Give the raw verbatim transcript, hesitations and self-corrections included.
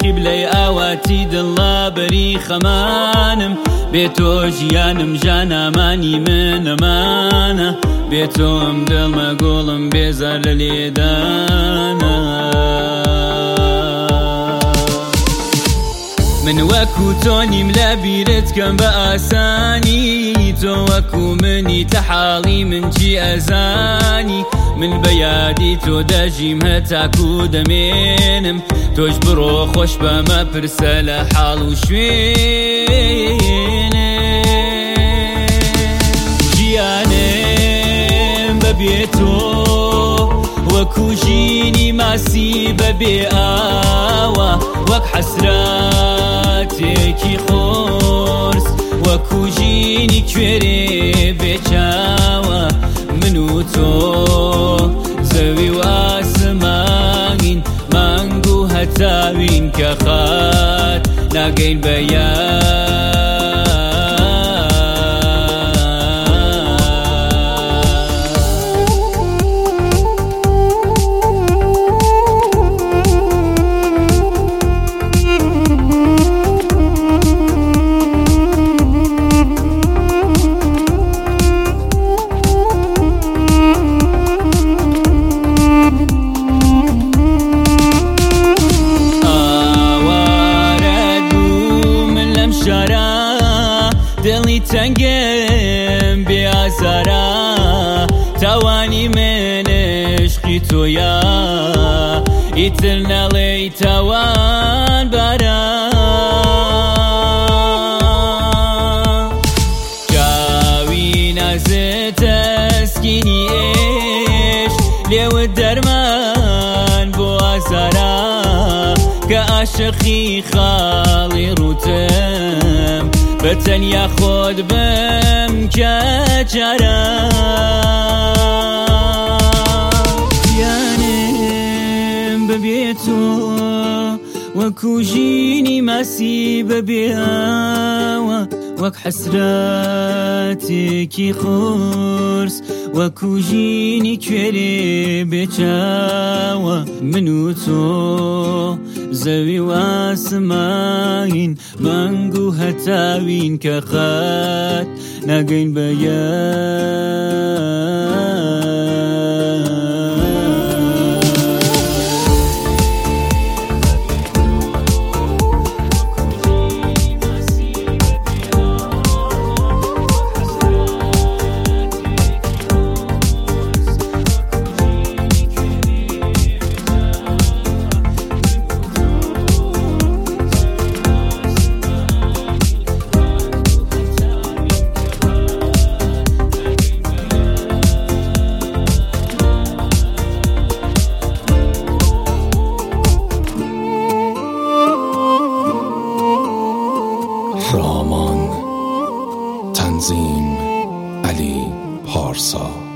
قیبلەی ئاواتی دڵا بەری خەمانم بێتۆ ژیانم ژانامانی من ئەمانە بێتۆم دڵمە گۆڵم بێزار لە لێدانە من وەکو تۆ نیم لە بیرت کەم بە ئاسانی تۆ وەکو منی تە حاڵی من چی ئەزانی من بە یادی تۆ دەژیم هەتاکو دەمێنم تۆش بڕۆ خۆش بەمە پرسە لە حاڵ و شوێنم ژیانم بەبێ تۆ وەکو ژینی ماسی بەبێ ئاوە وەک حەسراتێکی خۆرس وەکو ژینی کوێرێ بێچاوە من و تۆ زەوی و ئاسمانین مانگ و هەتاوین کە خات ناگەین بە یاد دڵی تەنگم بێ ئازارە تاوانی من عشقی تۆیە ئیتر نەڵێی تاوان بارە چاوی نازت تەسکینی ئێش لێوت دەرمان بۆ ئازارە کە عاشقی خاڵی ڕوتم بەتەنیا خۆت بم کە چارە گیانم بەبێ تۆ وەکو ژینی ماسی بەبێ ئاوە وەک حەسراتێکی خۆرس وەکو ژینی کوێرێ بێچاوە من و تۆ زەوی و ئاسمانین مانگ و هەتاوین کە خات ناگەین بە یاد رامان تنظیم علی پارسا.